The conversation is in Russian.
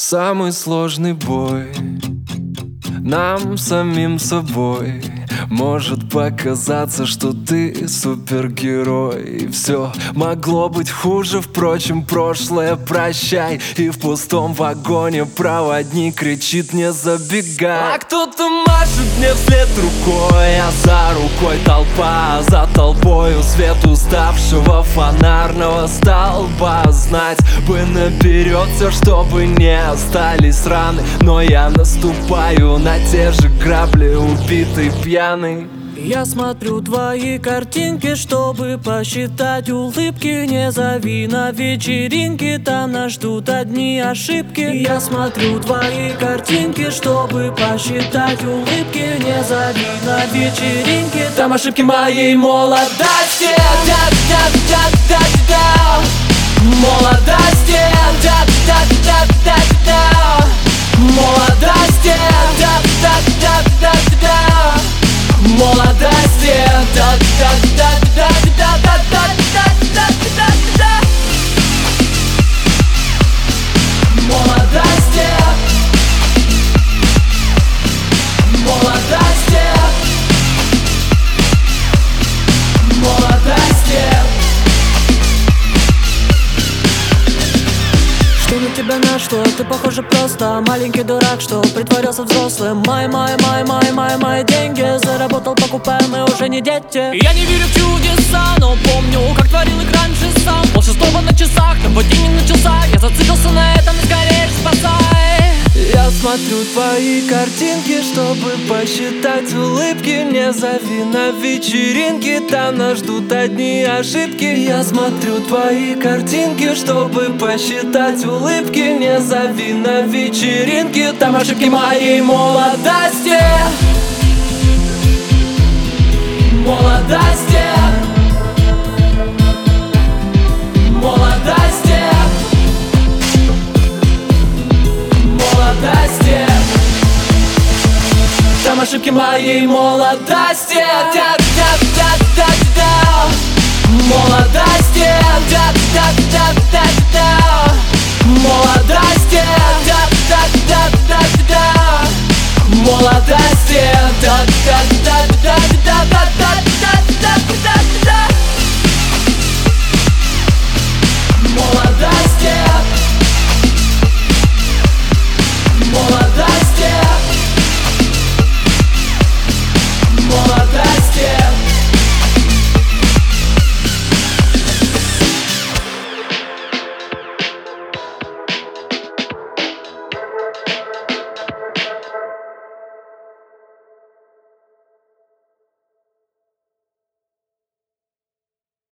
Самый сложный бой нам самим собой. Может показаться, что ты супергерой, и все могло быть хуже, впрочем, прошлое прощай. И в пустом вагоне проводник кричит: не забегай. А кто-то машет мне вслед рукой, а за рукой толпа, а за толпою свет уставшего фонарного столба. Знать бы наперед все, чтобы не остались раны, но я наступаю на те же грабли, убитый пьяный. Я смотрю твои картинки, чтобы посчитать улыбки. Не зови на вечеринки, там нас ждут одни ошибки. Я смотрю твои картинки, чтобы посчитать улыбки. Не зови на вечеринки, там ошибки моей молодости. Молодости, молодости, молодости, молодости, молодости, молодости. Что на тебя нашло? Ты похоже просто маленький дурак, что притворился взрослым. Мои деньги заработал, покупаем, мы уже не дети. Я не верю в чудеса, но помню, как творил их раньше сам. Пол-шестого на часах, там вот день не начался. Я зациклился на этом, и скорее спасай. Я смотрю твои картинки, чтобы посчитать улыбки. Не зови на вечеринки, там нас ждут одни ошибки. Я смотрю твои картинки, чтобы посчитать улыбки. Не зови на вечеринки, там ошибки моей молодости. Молодости, молодости, молодости, там ошибки моей молодости. Молодости, молодости, молодости.